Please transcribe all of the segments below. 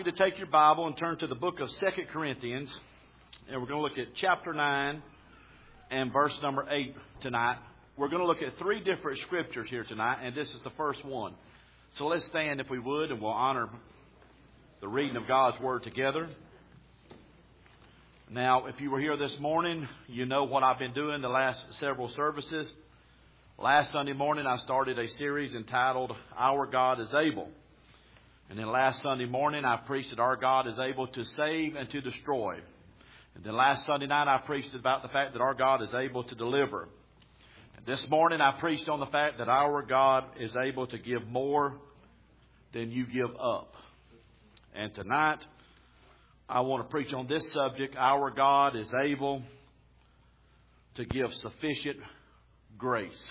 To take your Bible and turn to the book of 2 Corinthians, and we're going to look at chapter 9 and verse number 8 tonight. We're going to look at three different scriptures here tonight, and this is the first one. So let's stand if we would, and we'll honor the reading of God's Word together. Now, if you were here this morning, you know what I've been doing the last several services. Last Sunday morning, I started a series entitled, Our God is Able. And then last Sunday morning, I preached that our God is able to save and to destroy. And then last Sunday night, I preached about the fact that our God is able to deliver. And this morning, I preached on the fact that our God is able to give more than you give up. And tonight, I want to preach on this subject. Our God is able to give sufficient grace.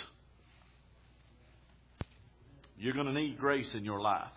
You're going to need grace in your life.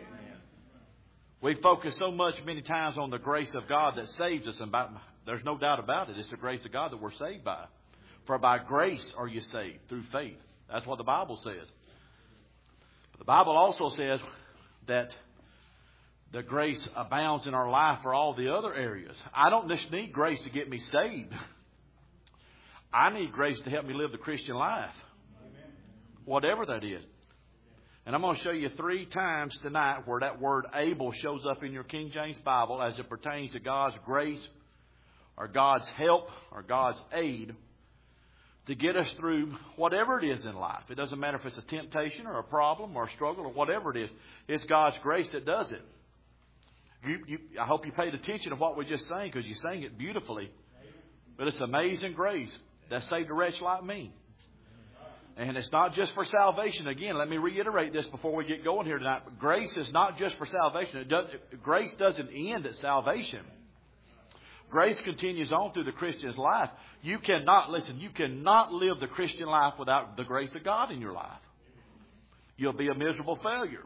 We focus so much many times on the grace of God that saves us, and there's no doubt about it. It's the grace of God that we're saved by. For by grace are you saved, through faith. That's what the Bible says. But the Bible also says that the grace abounds in our life for all the other areas. I don't just need grace to get me saved. I need grace to help me live the Christian life. Whatever that is. And I'm going to show you 3 times tonight where that word able shows up in your King James Bible as it pertains to God's grace or God's help or God's aid to get us through whatever it is in life. It doesn't matter if it's a temptation or a problem or a struggle or whatever it is. It's God's grace that does it. I hope you paid attention to what we just sang, because you sang it beautifully. But it's amazing grace that saved a wretch like me. And it's not just for salvation. Again, let me reiterate this before we get going here tonight. Grace is not just for salvation. Grace doesn't end at salvation. Grace continues on through the Christian's life. You cannot live the Christian life without the grace of God in your life. You'll be a miserable failure.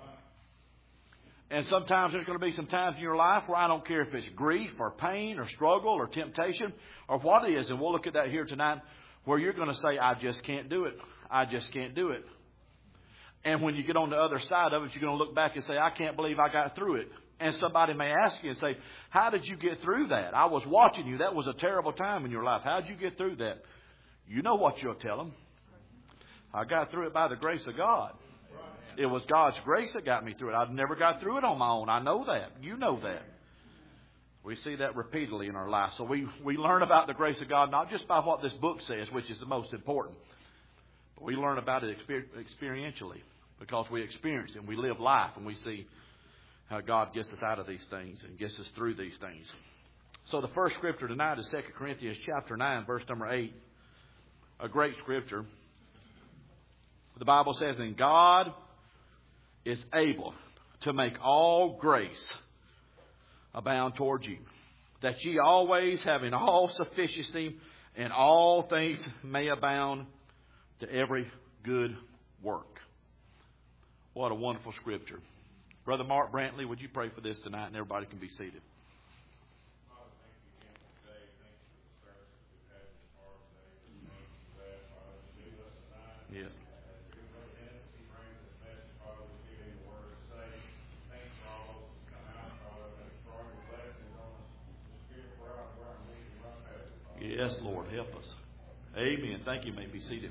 And sometimes there's going to be some times in your life where I don't care if it's grief or pain or struggle or temptation or what it is. And we'll look at that here tonight, where you're going to say, I just can't do it. I just can't do it. And when you get on the other side of it, you're going to look back and say, I can't believe I got through it. And somebody may ask you and say, how did you get through that? I was watching you. That was a terrible time in your life. How did you get through that? You know what you'll tell them. I got through it by the grace of God. It was God's grace that got me through it. I never got through it on my own. I know that. You know that. We see that repeatedly in our life. So we learn about the grace of God, not just by what this book says, which is the most important, but we learn about it experientially, because we experience it and we live life and we see how God gets us out of these things and gets us through these things. So the first scripture tonight is 2 Corinthians chapter 9, verse number 8, a great scripture. The Bible says, and God is able to make all grace abound toward you, that ye always, having all sufficiency in all things, may abound to every good work. What a wonderful scripture. Brother Mark Brantley, would you pray for this tonight, and everybody can be seated. Father, thank you again for today. Thank you for the service that we've had this far today. Thank you for that, Father, to be with us tonight. Yes. As we look in, as he brings this message, Father, we give him the word to say. Thanks for all those who come out, Father, and for all your blessings on us. Just give it for our we can run past it, Father. Yes, Lord, help us. Amen. Thank you. You may be seated.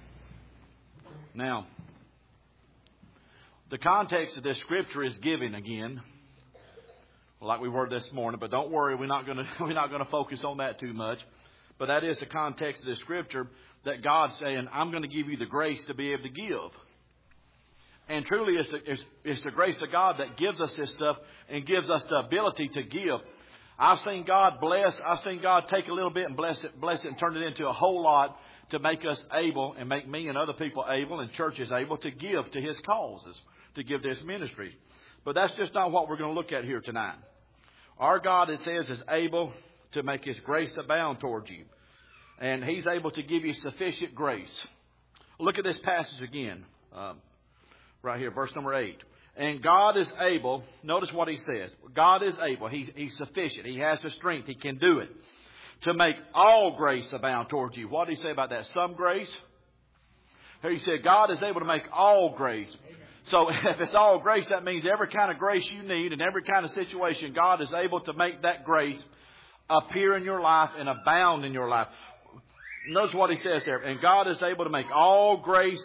Now, the context of this scripture is giving again, like we were this morning. But don't worry, we're not going to focus on that too much. But that is the context of this scripture, that God's saying, I'm going to give you the grace to be able to give. And truly, it's the grace of God that gives us this stuff and gives us the ability to give. I've seen God bless. I've seen God take a little bit and bless it and turn it into a whole lot to make us able and make me and other people able and churches able to give to His causes, to give to His ministries. But that's just not what we're going to look at here tonight. Our God, it says, is able to make His grace abound towards you. And He's able to give you sufficient grace. Look at this passage again. Right here, verse number 8. And God is able, notice what he says. God is able. He's sufficient. He has the strength. He can do it. To make all grace abound towards you. What did he say about that? Some grace? Here he said God is able to make all grace. So if it's all grace, that means every kind of grace you need in every kind of situation, God is able to make that grace appear in your life and abound in your life. Notice what he says there. And God is able to make all grace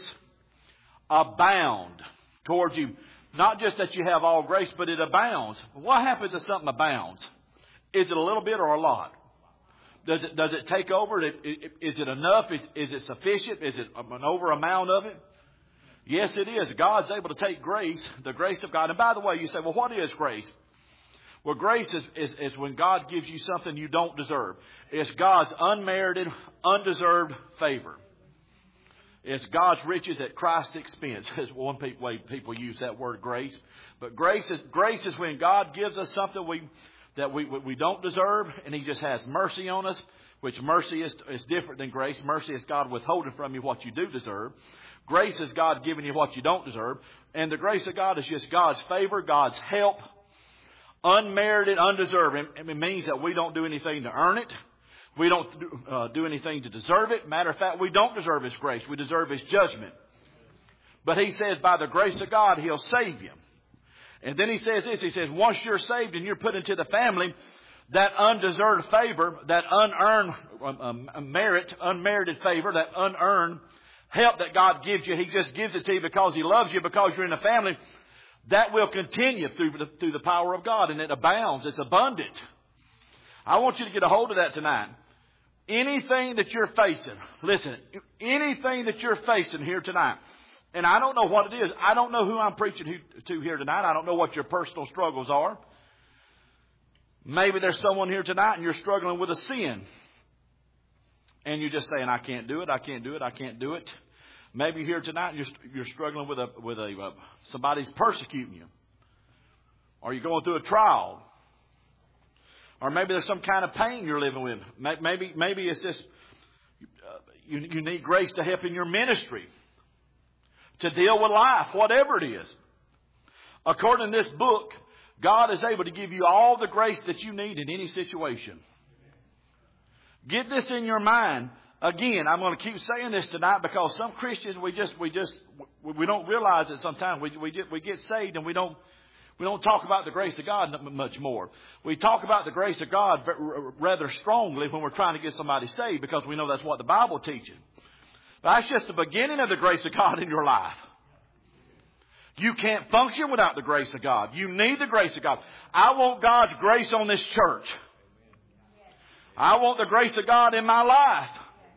abound towards you. Not just that you have all grace, but it abounds. What happens if something abounds? Is it a little bit or a lot? Does it take over? Is it enough? Is it sufficient? Is it an over amount of it? Yes, it is. God's able to take grace, the grace of God. And by the way, you say, well, what is grace? Well, grace is when God gives you something you don't deserve. It's God's unmerited, undeserved favor. It's God's riches at Christ's expense. Is one way people use that word grace. But grace is when God gives us something that we don't deserve, and He just has mercy on us, which mercy is different than grace. Mercy is God withholding from you what you do deserve. Grace is God giving you what you don't deserve. And the grace of God is just God's favor, God's help, unmerited, undeserved. It means that we don't do anything to earn it. We don't do anything to deserve it. Matter of fact, we don't deserve His grace. We deserve His judgment. But He says by the grace of God, He'll save you. And then He says this. He says, once you're saved and you're put into the family, that undeserved favor, that unearned merit, unmerited favor, that unearned help that God gives you, He just gives it to you because He loves you, because you're in the family. That will continue through the power of God, and it abounds. It's abundant. I want you to get a hold of that tonight. Anything that you're facing, listen, anything that you're facing here tonight, and I don't know what it is. I don't know who I'm preaching to here tonight. I don't know what your personal struggles are. Maybe there's someone here tonight and you're struggling with a sin. And you're just saying, I can't do it, I can't do it, I can't do it. Maybe here tonight you're struggling with somebody's persecuting you. Or you're going through a trial. Or maybe there's some kind of pain you're living with. Maybe it's just you need grace to help in your ministry, to deal with life, whatever it is. According to this book, God is able to give you all the grace that you need in any situation. Get this in your mind. Again, I'm going to keep saying this tonight because some Christians, we don't realize it sometimes. We get saved and we don't talk about the grace of God much more. We talk about the grace of God rather strongly when we're trying to get somebody saved because we know that's what the Bible teaches. But that's just the beginning of the grace of God in your life. You can't function without the grace of God. You need the grace of God. I want God's grace on this church. I want the grace of God in my life.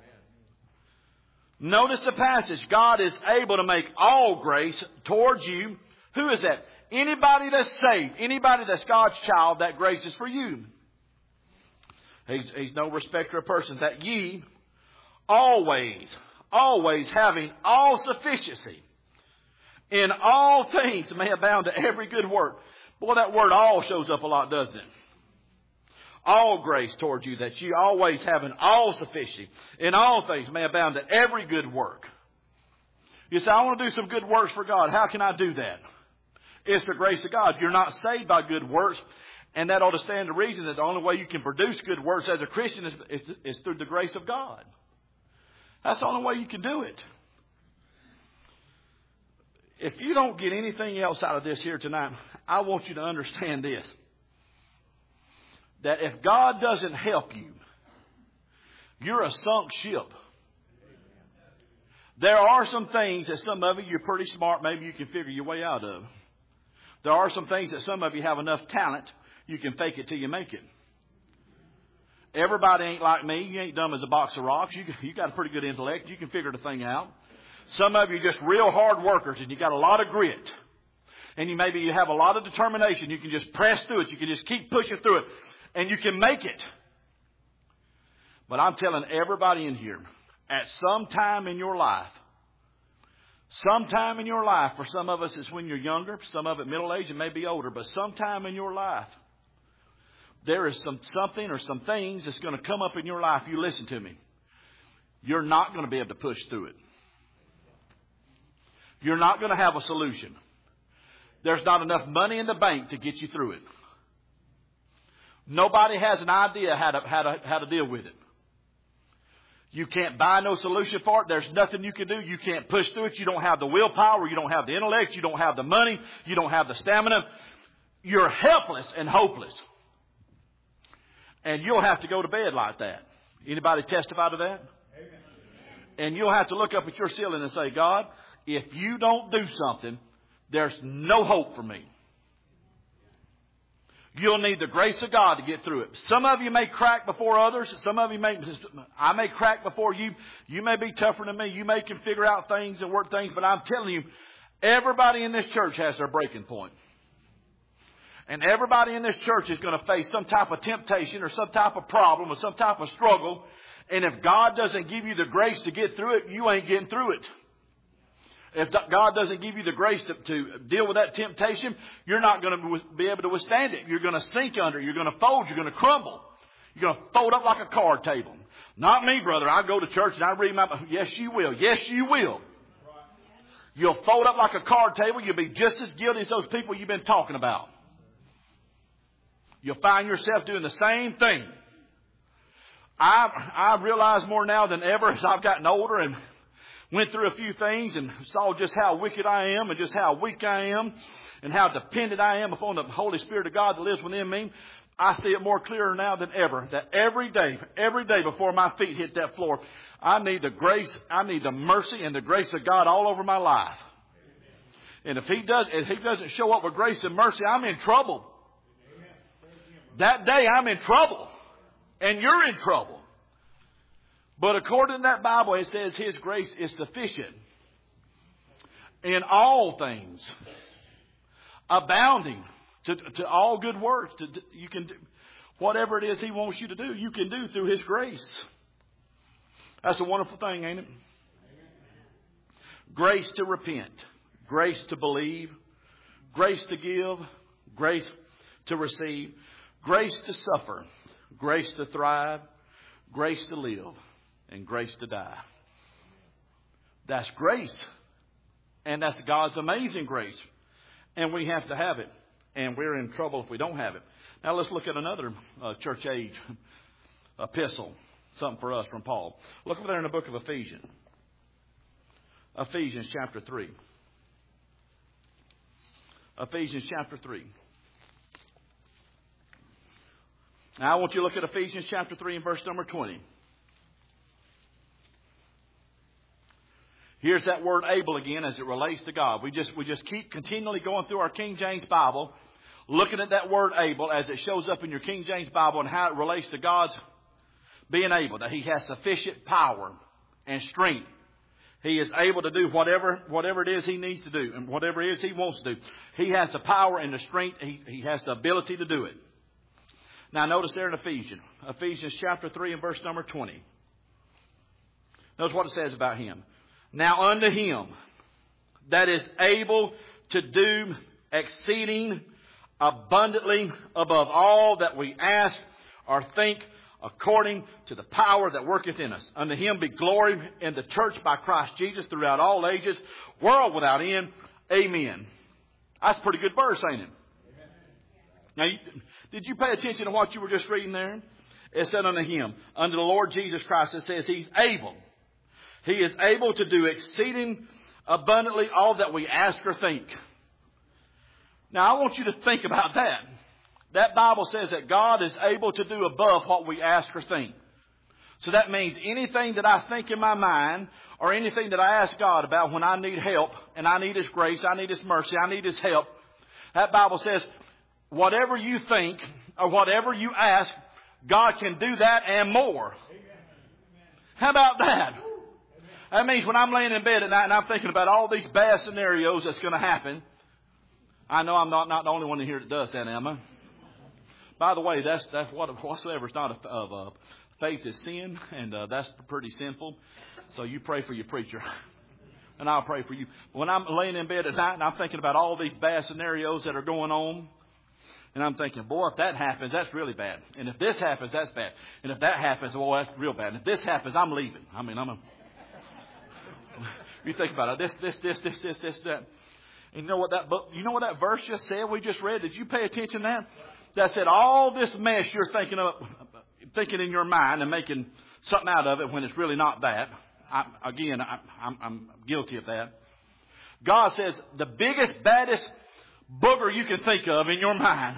Notice the passage. God is able to make all grace towards you. Who is that? Anybody that's saved, anybody that's God's child, that grace is for you. He's no respecter of persons. That ye always having all sufficiency in all things may abound to every good work. Boy, that word all shows up a lot, doesn't it? All grace towards you, that you always having all sufficiency in all things may abound to every good work. You say, I want to do some good works for God. How can I do that? It's the grace of God. You're not saved by good works. And that ought to stand to reason that the only way you can produce good works as a Christian is through the grace of God. That's the only way you can do it. If you don't get anything else out of this here tonight, I want you to understand this. That if God doesn't help you, you're a sunk ship. There are some things that some of you, you're pretty smart, maybe you can figure your way out of. There are some things that some of you have enough talent, you can fake it till you make it. Everybody ain't like me. You ain't dumb as a box of rocks. You got a pretty good intellect. You can figure the thing out. Some of you are just real hard workers and you got a lot of grit. And you have a lot of determination. You can just press through it. You can just keep pushing through it. And you can make it. But I'm telling everybody in here, at some time in your life, for some of us it's when you're younger, some of it middle age and maybe older, but sometime in your life, there is something or some things that's going to come up in your life. You listen to me. You're not going to be able to push through it. You're not going to have a solution. There's not enough money in the bank to get you through it. Nobody has an idea how to deal with it. You can't buy no solution for it. There's nothing you can do. You can't push through it. You don't have the willpower. You don't have the intellect. You don't have the money. You don't have the stamina. You're helpless and hopeless. And you'll have to go to bed like that. Anybody testify to that? Amen. And you'll have to look up at your ceiling and say, God, if you don't do something, there's no hope for me. You'll need the grace of God to get through it. Some of you may crack before others. Some of you I may crack before you. You may be tougher than me. You may can figure out things and work things. But I'm telling you, everybody in this church has their breaking point. And everybody in this church is going to face some type of temptation or some type of problem or some type of struggle. And if God doesn't give you the grace to get through it, you ain't getting through it. If God doesn't give you the grace to deal with that temptation, you're not going to be able to withstand it. You're going to sink under it. You're going to fold. You're going to crumble. You're going to fold up like a card table. Not me, brother. I go to church and I read my Bible. Yes, you will. Yes, you will. You'll fold up like a card table. You'll be just as guilty as those people you've been talking about. You'll find yourself doing the same thing. I realize more now than ever as I've gotten older and went through a few things and saw just how wicked I am and just how weak I am and how dependent I am upon the Holy Spirit of God that lives within me. I see it more clearer now than ever that every day before my feet hit that floor, I need the grace, I need the mercy and the grace of God all over my life. And if He doesn't show up with grace and mercy, I'm in trouble. That day I'm in trouble. And you're in trouble. But according to that Bible, it says His grace is sufficient in all things, abounding to all good works. You can do whatever it is He wants you to do. You can do through His grace. That's a wonderful thing, ain't it? Grace to repent, grace to believe, grace to give, grace to receive, grace to suffer, grace to thrive, grace to live, and grace to die. That's grace. And that's God's amazing grace. And we have to have it. And we're in trouble if we don't have it. Now let's look at another church age epistle. Something for us from Paul. Look over there in the book of Ephesians. Ephesians chapter 3. Ephesians chapter 3. Now I want you to look at Ephesians chapter 3 and verse number 20. Here's that word able again as it relates to God. We just keep continually going through our King James Bible, looking at that word able as it shows up in your King James Bible and how it relates to God's being able, that He has sufficient power and strength. He is able to do whatever it is He needs to do and whatever it is He wants to do. He has the power and the strength. He has the ability to do it. Now notice there in Ephesians chapter 3 and verse number 20. Notice what it says about Him. Now unto Him that is able to do exceeding abundantly above all that we ask or think, according to the power that worketh in us. Unto Him be glory in the church by Christ Jesus throughout all ages, world without end. Amen. That's a pretty good verse, ain't it? Now, did you pay attention to what you were just reading there? It said unto Him, unto the Lord Jesus Christ. It says He's able. He is able to do exceeding abundantly all that we ask or think. Now, I want you to think about that. That Bible says that God is able to do above what we ask or think. So that means anything that I think in my mind or anything that I ask God about when I need help and I need His grace, I need His mercy, I need His help. That Bible says whatever you think or whatever you ask, God can do that and more. How about that? That means when I'm laying in bed at night and I'm thinking about all these bad scenarios that's going to happen. I know I'm not the only one in here that does that, am I? By the way, that's whatsoever is not of faith is sin, and that's pretty sinful. So you pray for your preacher, and I'll pray for you. When I'm laying in bed at night and I'm thinking about all these bad scenarios that are going on, and I'm thinking, boy, if that happens, that's really bad. And if this happens, that's bad. And if that happens, well, that's real bad. And if this happens, I'm leaving. You think about it. This, that. And you know what that verse just said? We just read. Did you pay attention to that? That said, all this mess you're thinking in your mind and making something out of it when it's really not that. I'm guilty of that. God says the biggest, baddest booger you can think of in your mind,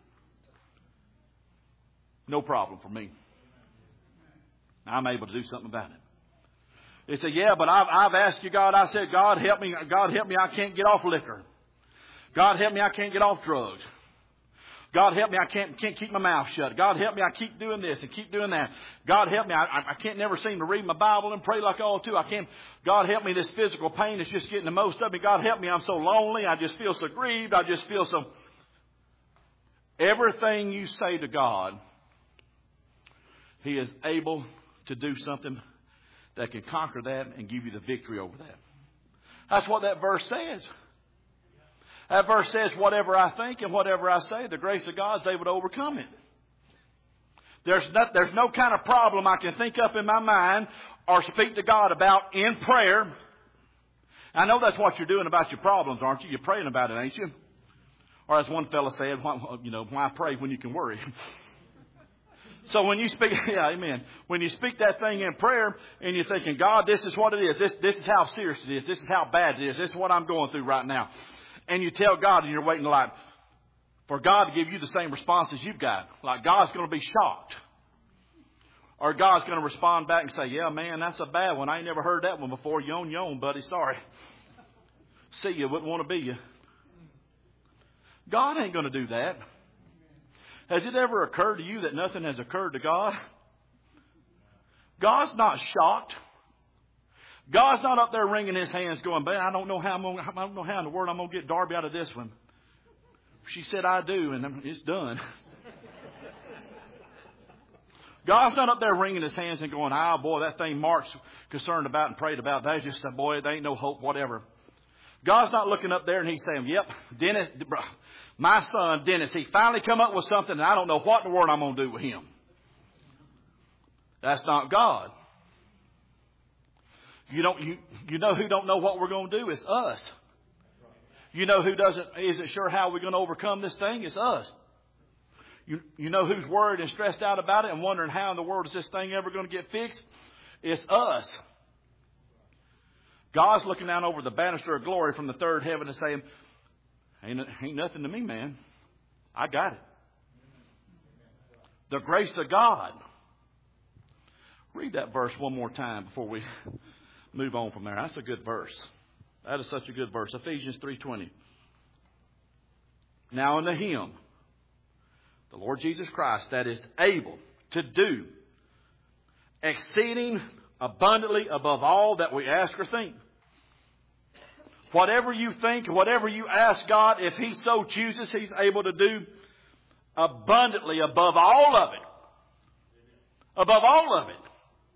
no problem for me. I'm able to do something about it. They say, yeah, but I've asked you, God. I said, God help me. God help me. I can't get off liquor. God help me. I can't get off drugs. God help me. I can't keep my mouth shut. God help me. I keep doing this and keep doing that. God help me. I can't never seem to read my Bible and pray like I ought to. I can't. God help me. This physical pain is just getting the most of me. God help me. I'm so lonely. I just feel so grieved. I just feel so. Everything you say to God, He is able to do something that can conquer that and give you the victory over that. That's what that verse says. That verse says, whatever I think and whatever I say, the grace of God is able to overcome it. There's no kind of problem I can think up in my mind or speak to God about in prayer. I know that's what you're doing about your problems, aren't you? You're praying about it, ain't you? Or as one fellow said, why pray when you can worry? So when you speak, yeah, amen. When you speak that thing in prayer and you're thinking, God, this is what it is. This is how serious it is. This is how bad it is. This is what I'm going through right now. And you tell God and you're waiting like for God to give you the same response as you've got. Like God's going to be shocked. Or God's going to respond back and say, yeah, man, that's a bad one. I ain't never heard that one before. You on your own, buddy. Sorry. See you. Wouldn't want to be you. God ain't going to do that. Has it ever occurred to you that nothing has occurred to God? God's not shocked. God's not up there wringing His hands going, man, I don't know how in the world I'm going to get Darby out of this one. She said, I do, and it's done. God's not up there wringing His hands and going, boy, that thing Mark's concerned about and prayed about, that's just, boy, there ain't no hope, whatever. God's not looking up there and He's saying, yep, Dennis, my son Dennis, he finally come up with something and I don't know what in the world I'm going to do with him. That's not God. You know who don't know what we're going to do? It's us. You know who isn't sure how we're going to overcome this thing? It's us. You know who's worried and stressed out about it and wondering how in the world is this thing ever going to get fixed? It's us. God's looking down over the banister of glory from the third heaven and saying, ain't nothing to me, man. I got it. The grace of God. Read that verse one more time before we move on from there. That's a good verse. That is such a good verse. Ephesians 3:20. Now unto Him, the Lord Jesus Christ, that is able to do exceeding abundantly above all that we ask or think. Whatever you think, whatever you ask God, if He so chooses, He's able to do abundantly above all of it. Above all of it.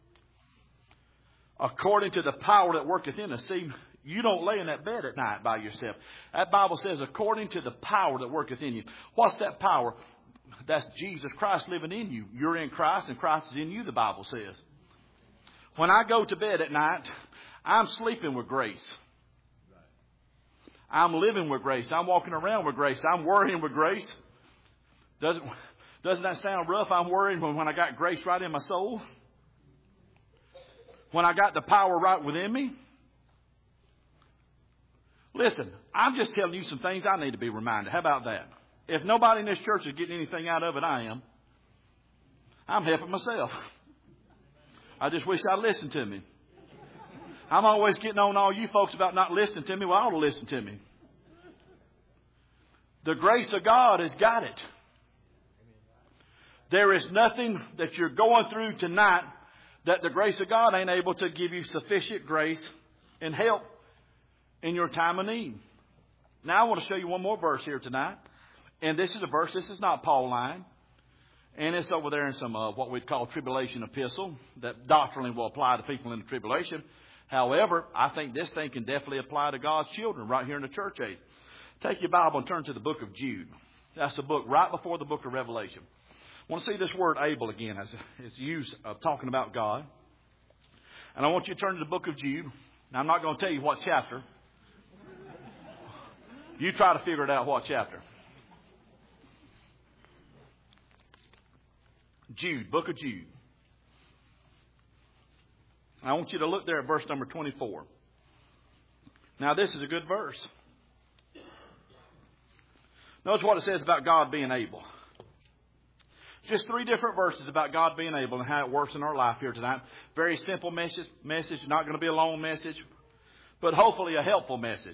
According to the power that worketh in us. See, you don't lay in that bed at night by yourself. That Bible says, according to the power that worketh in you. What's that power? That's Jesus Christ living in you. You're in Christ and Christ is in you, the Bible says. When I go to bed at night, I'm sleeping with grace. I'm living with grace. I'm walking around with grace. I'm worrying with grace. Doesn't that sound rough? I'm worrying when I got grace right in my soul. When I got the power right within me. Listen, I'm just telling you some things I need to be reminded. How about that? If nobody in this church is getting anything out of it, I am. I'm helping myself. I just wish I'd listened to me. I'm always getting on all you folks about not listening to me. Well, I ought to listen to me. The grace of God has got it. There is nothing that you're going through tonight that the grace of God ain't able to give you sufficient grace and help in your time of need. Now I want to show you one more verse here tonight. And this is a verse, this is not Pauline. And it's over there in some what we'd call tribulation epistle that doctrinally will apply to people in the tribulation. However, I think this thing can definitely apply to God's children right here in the church age. Take your Bible and turn to the book of Jude. That's the book right before the book of Revelation. I want to see this word able again as it's used talking about God. And I want you to turn to the book of Jude. Now, I'm not going to tell you what chapter. You try to figure it out what chapter. Jude, book of Jude. I want you to look there at verse number 24. Now, this is a good verse. Notice what it says about God being able. Just 3 different verses about God being able and how it works in our life here tonight. Very simple message, not going to be a long message, but hopefully a helpful message.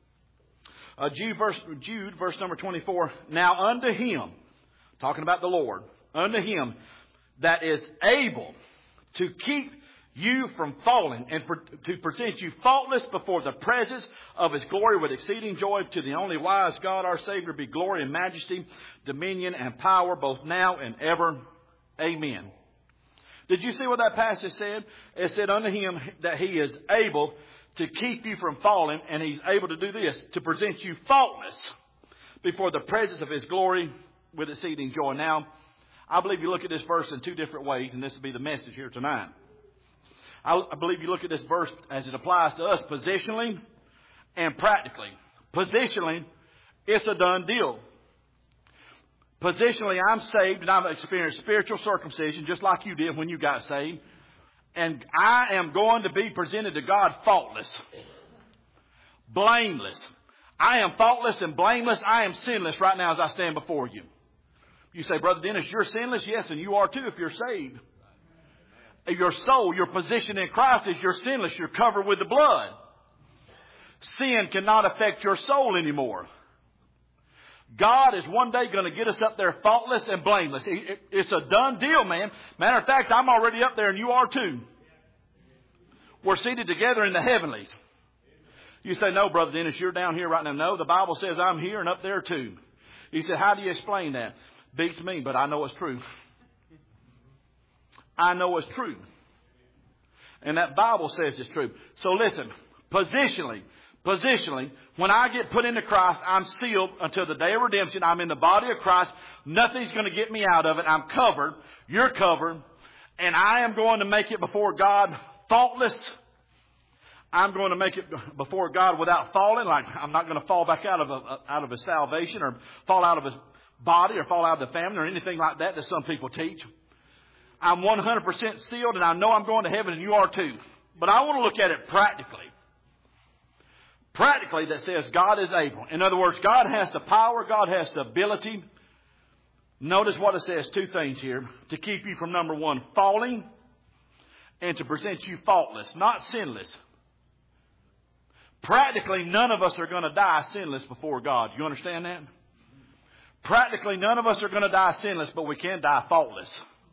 Jude, verse number 24. Now unto Him, talking about the Lord, unto Him that is able to keep you from falling and to present you faultless before the presence of His glory with exceeding joy, to the only wise God our Savior be glory and majesty, dominion and power both now and ever. Amen. Did you see what that passage said? It said unto Him that He is able to keep you from falling, and He's able to do this, to present you faultless before the presence of His glory with exceeding joy. Now, I believe you look at this verse in 2 different ways, and this will be the message here tonight. I believe you look at this verse as it applies to us positionally and practically. Positionally, it's a done deal. Positionally, I'm saved and I've experienced spiritual circumcision just like you did when you got saved. And I am going to be presented to God faultless, blameless. I am faultless and blameless. I am sinless right now as I stand before you. You say, Brother Dennis, you're sinless? Yes, and you are too if you're saved. Your soul, your position in Christ is you're sinless. You're covered with the blood. Sin cannot affect your soul anymore. God is one day going to get us up there faultless and blameless. It's a done deal, man. Matter of fact, I'm already up there and you are too. We're seated together in the heavenlies. You say, no, Brother Dennis, you're down here right now. No, the Bible says I'm here and up there too. He said, how do you explain that? Beats me, but I know it's true. I know it's true. And that Bible says it's true. So listen, positionally, when I get put into Christ, I'm sealed until the day of redemption. I'm in the body of Christ. Nothing's going to get me out of it. I'm covered. You're covered. And I am going to make it before God faultless. I'm going to make it before God without falling. Like I'm not going to fall back out of His salvation or fall out of His body or fall out of the family or anything like that some people teach. I'm 100% sealed and I know I'm going to heaven and you are too. But I want to look at it practically. Practically, that says God is able. In other words, God has the power. God has the ability. Notice what it says. 2 things here. To keep you from, number 1, falling. And to present you faultless, not sinless. Practically, none of us are going to die sinless before God. You understand that? Practically, none of us are going to die sinless, but we can die faultless.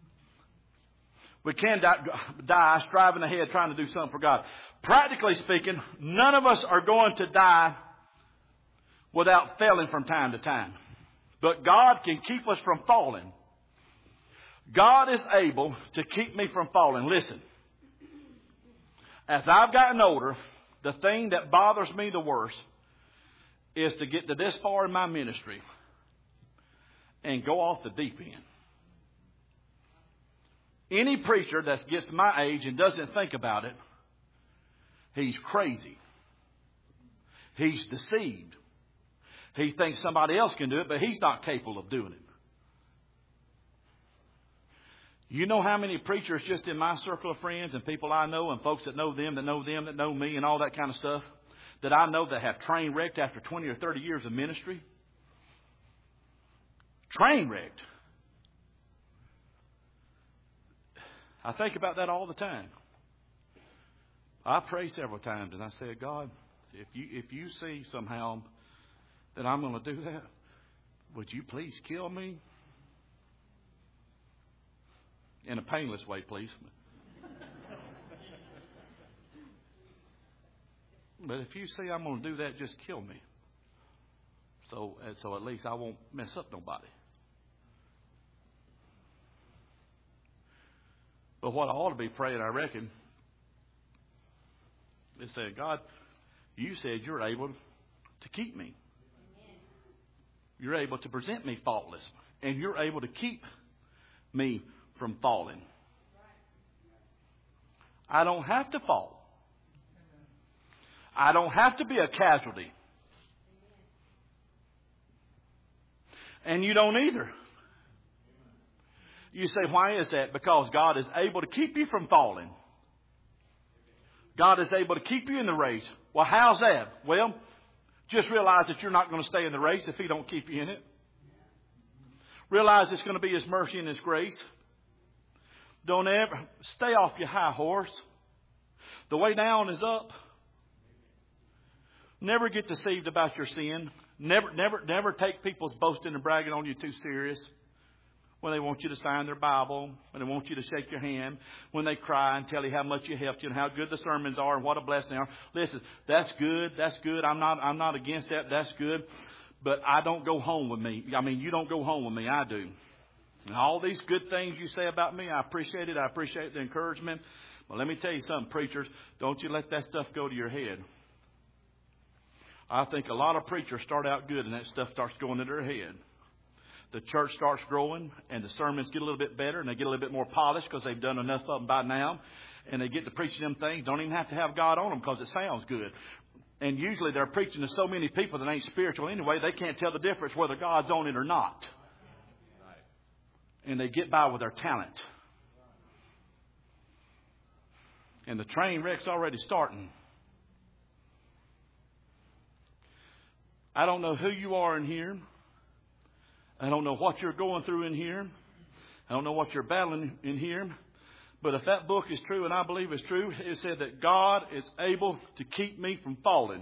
We can die striving ahead, trying to do something for God. Practically speaking, none of us are going to die without failing from time to time. But God can keep us from falling. God is able to keep me from falling. Listen, as I've gotten older, the thing that bothers me the worst is to get to this far in my ministry and go off the deep end. Any preacher that gets my age and doesn't think about it, he's crazy. He's deceived. He thinks somebody else can do it, but he's not capable of doing it. You know how many preachers just in my circle of friends and people I know and folks that know them, that know them, that know me and all that kind of stuff that I know that have train wrecked after 20 or 30 years of ministry? Train wrecked. I think about that all the time. I pray several times and I say, God, if you see somehow that I'm going to do that, would you please kill me? In a painless way, please. But if you see I'm going to do that, just kill me. So at least I won't mess up nobody. But what I ought to be praying, I reckon, is saying, God, you said you're able to keep me. You're able to present me faultless. And you're able to keep me from falling. I don't have to fall. I don't have to be a casualty. And you don't either. You say, why is that? Because God is able to keep you from falling. God is able to keep you in the race. Well, how's that? Well, just realize that you're not going to stay in the race if He don't keep you in it. Realize it's going to be His mercy and His grace. Don't ever stay off your high horse. The way down is up. Never get deceived about your sin. Never take people's boasting and bragging on you too serious. When they want you to sign their Bible, when they want you to shake your hand, when they cry and tell you how much you helped you and how good the sermons are and what a blessing they are. Listen, that's good. That's good. I'm not against that. That's good. But I don't go home with me. I mean, you don't go home with me. I do. And all these good things you say about me, I appreciate it. I appreciate the encouragement. But let me tell you something, preachers. Don't you let that stuff go to your head. I think a lot of preachers start out good and that stuff starts going to their head. The church starts growing and the sermons get a little bit better and they get a little bit more polished because they've done enough of them by now. And they get to preaching them things. Don't even have to have God on them because it sounds good. And usually they're preaching to so many people that ain't spiritual anyway, they can't tell the difference whether God's on it or not. And they get by with their talent. And the train wreck's already starting. I don't know who you are in here. I don't know what you're going through in here. I don't know what you're battling in here. But if that book is true, and I believe it's true, it said that God is able to keep me from falling.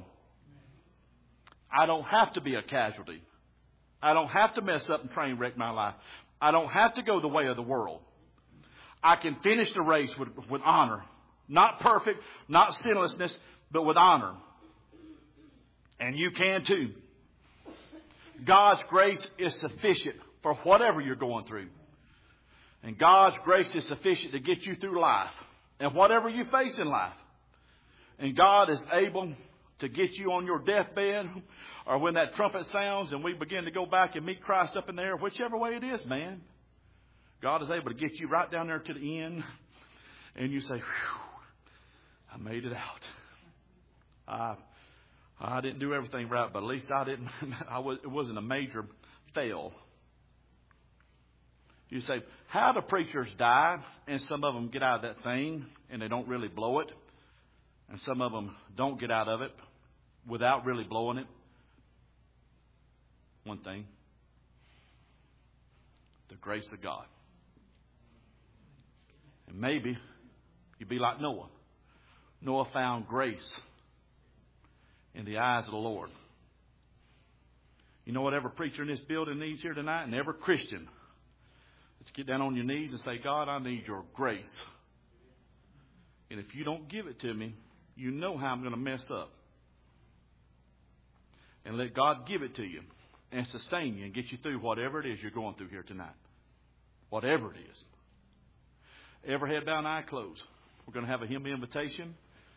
I don't have to be a casualty. I don't have to mess up and train wreck my life. I don't have to go the way of the world. I can finish the race with honor. Not perfect, not sinlessness, but with honor. And you can too. God's grace is sufficient for whatever you're going through. And God's grace is sufficient to get you through life and whatever you face in life. And God is able to get you on your deathbed or when that trumpet sounds and we begin to go back and meet Christ up in there, whichever way it is, man. God is able to get you right down there to the end and you say, whew, I made it out. I didn't do everything right, but at least I didn't. It wasn't a major fail. You say, how do preachers die? And some of them get out of that thing and they don't really blow it. And some of them don't get out of it without really blowing it. One thing. The grace of God. And maybe you'd be like Noah. Noah found grace in the eyes of the Lord. You know what every preacher in this building needs here tonight? And every Christian. Let's get down on your knees and say, God, I need your grace. And if you don't give it to me, you know how I'm going to mess up. And let God give it to you and sustain you and get you through whatever it is you're going through here tonight. Whatever it is. Every head bowed and eye closed. We're going to have a hymn invitation.